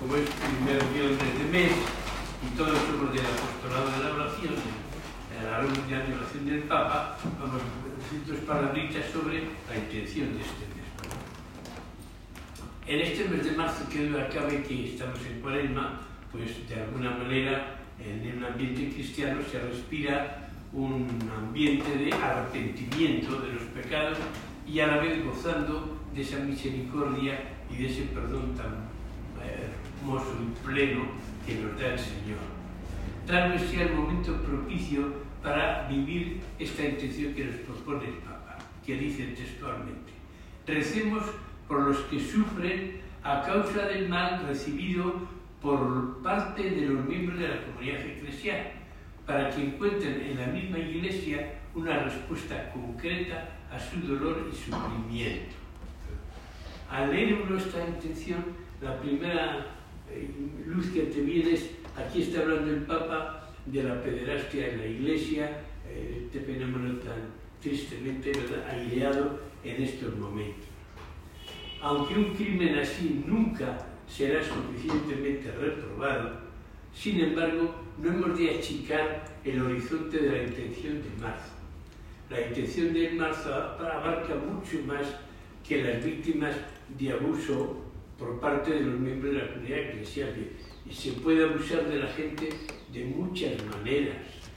como es primer viernes de mes y todos somos del apostolado de la oración, de la reunión de oración del Papa, vamos a decir dos palabritas sobre la intención de este mes. En este mes de marzo, que duda cabe que estamos en Cuaresma, pues de alguna manera en un ambiente cristiano se respira un ambiente de arrepentimiento de los pecados y a la vez gozando de esa misericordia y de ese perdón tan hermoso y pleno que nos da el Señor. Tal vez sea el momento propicio para vivir esta intención que nos propone el Papa, que dice textualmente: recemos por los que sufren a causa del mal recibido por parte de los miembros de la comunidad eclesial, para que encuentren en la misma Iglesia una respuesta concreta a su dolor y sufrimiento. Al leer uno esta intención, la primera luz que te viene es, aquí está hablando el Papa de la pederastia en la Iglesia, este fenómeno tan tristemente aireado en estos momentos. Aunque un crimen así nunca será suficientemente reprobado, sin embargo, no hemos de achicar el horizonte de la intención de marzo. La intención de marzo abarca mucho más que las víctimas de abuso por parte de los miembros de la comunidad eclesial. Y se puede abusar de la gente de muchas maneras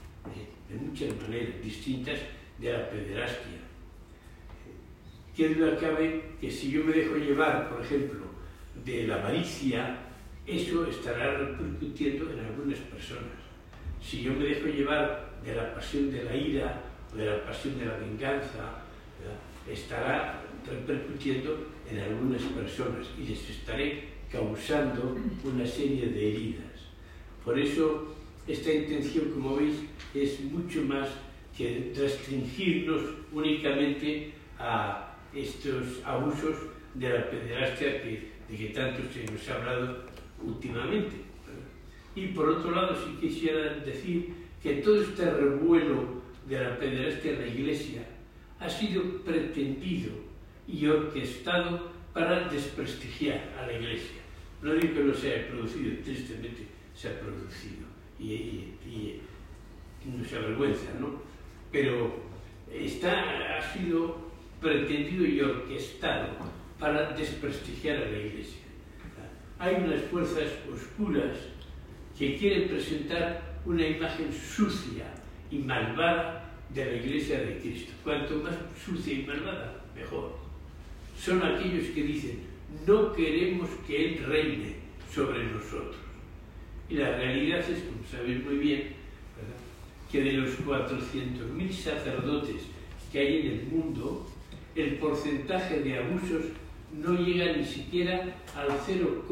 distintas de la pederastia. Qué duda cabe que si yo me dejo llevar, por ejemplo, de la avaricia, eso estará repercutiendo en algunas personas. Si yo me dejo llevar de la pasión de la ira o de la pasión de la venganza, estará repercutiendo en algunas personas y les estaré causando una serie de heridas. Por eso, esta intención, como veis, es mucho más que restringirnos únicamente a estos abusos de la pederastia de que tanto se nos ha hablado últimamente. Y por otro lado, sí quisiera decir que todo este revuelo de la pederastia en la Iglesia ha sido pretendido y orquestado para desprestigiar a la Iglesia. No digo que no se haya producido, tristemente se ha producido y nos avergüenza, ¿no? Pero ha sido pretendido y orquestado para desprestigiar a la Iglesia. Hay unas fuerzas oscuras que quieren presentar una imagen sucia y malvada de la Iglesia de Cristo. Cuanto más sucia y malvada, mejor. Son aquellos que dicen: no queremos que Él reine sobre nosotros. Y la realidad es, como sabéis muy bien, ¿verdad?, que de los 400.000 sacerdotes que hay en el mundo, el porcentaje de abusos no llega ni siquiera al 0,01%.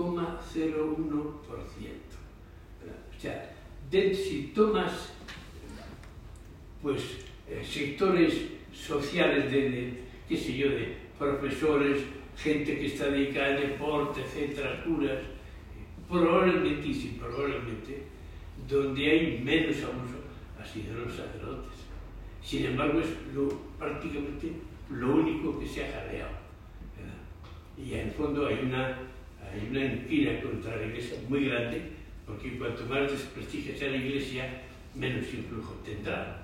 O sea, si tomas sectores sociales qué sé yo, de profesores, gente que está dedicada al deporte, etcétera, curas, probablemente, donde hay menos abuso ha sido los sacerdotes. Sin embargo, es prácticamente lo único que se ha jaleado, ¿verdad? Y en el fondo hay una inquina contra la Iglesia muy grande, porque cuanto más desprestigio sea la Iglesia, menos influjo tendrá.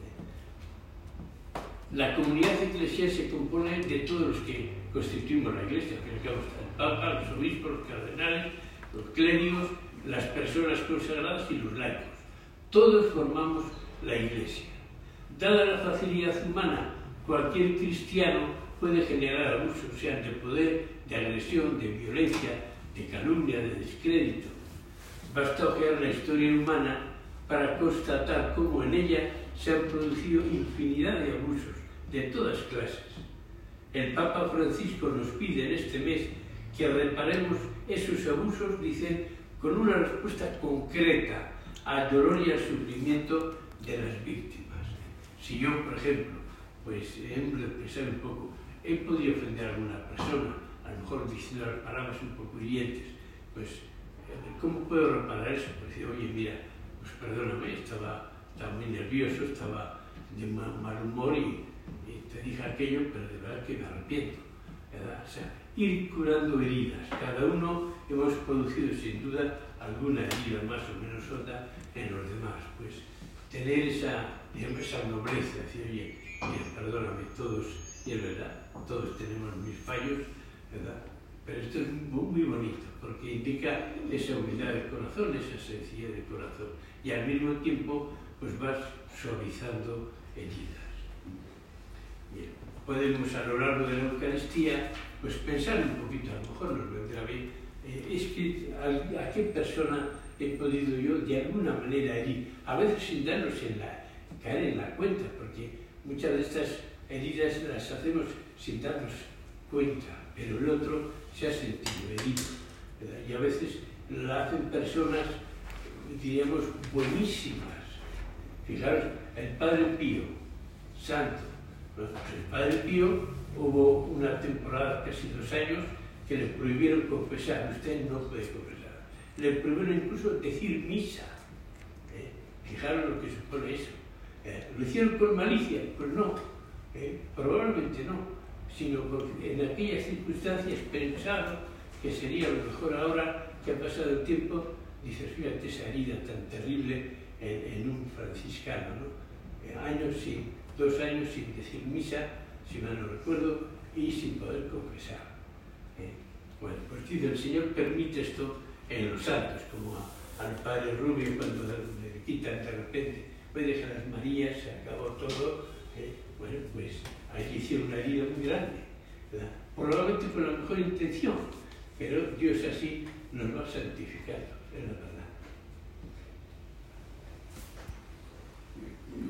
La comunidad eclesial se compone de todos los que constituimos la Iglesia, que está el Papa, los obispos, los cardenales, los clérigos, las personas consagradas y los laicos. Todos formamos la Iglesia. Dada la facilidad humana, cualquier cristiano puede generar abusos, sean de poder, de agresión, de violencia, de calumnia, de descrédito. Basta ojear la historia humana para constatar cómo en ella se han producido infinidad de abusos de todas clases. El Papa Francisco nos pide en este mes que reparemos esos abusos, dicen, con una respuesta concreta al dolor y al sufrimiento de las víctimas. Si yo, por ejemplo, hemos de pensar un poco, he podido ofender a alguna persona, a lo mejor diciendo las palabras un poco hirientes, ¿cómo puedo reparar eso? Pues decir: oye, mira, perdóname, estaba muy nervioso, estaba de mal humor y te dije aquello, pero de verdad que me arrepiento, ¿verdad? O sea, ir curando heridas, cada uno hemos producido sin duda alguna herida más o menos honda en los demás. Pues tener esa, digamos, esa nobleza, decir, oye, mira, perdóname, todos, y es verdad, todos tenemos mis fallos, ¿verdad? Pero esto es muy bonito, porque indica esa humildad de corazón, esa sencillez de corazón, y al mismo tiempo pues vas suavizando heridas. Bien, podemos a lo largo de la Eucaristía pues pensar un poquito, a lo mejor nos vendrá bien, es que a qué persona he podido yo de alguna manera herir, a veces sin darnos caer en la cuenta, porque muchas de estas heridas las hacemos sin darnos cuenta, pero el otro se ha sentido herido, ¿verdad? Y a veces lo hacen personas, diríamos, buenísimas. Fijaros, el Padre Pío, santo, ¿no? El Padre Pío hubo una temporada, casi 2 años, que le prohibieron confesar. Usted no puede confesar. Le prohibieron incluso decir misa. Fijaros lo que supone eso. ¿Lo hicieron con malicia? Pues no, probablemente no, sino porque en aquellas circunstancias pensaron que sería lo mejor. Ahora que ha pasado el tiempo, dices, fíjate esa herida tan terrible en un franciscano, ¿no? 2 años sin decir misa, si mal no recuerdo, y sin poder confesar. Bueno, pues dice, el Señor permite esto en los santos, como al Padre Rubio cuando le quitan de repente, pues deja las Marías, se acabó todo, bueno, pues ahí hicieron una herida muy grande, ¿verdad? Probablemente con la mejor intención, pero Dios así nos va santificando, es la verdad.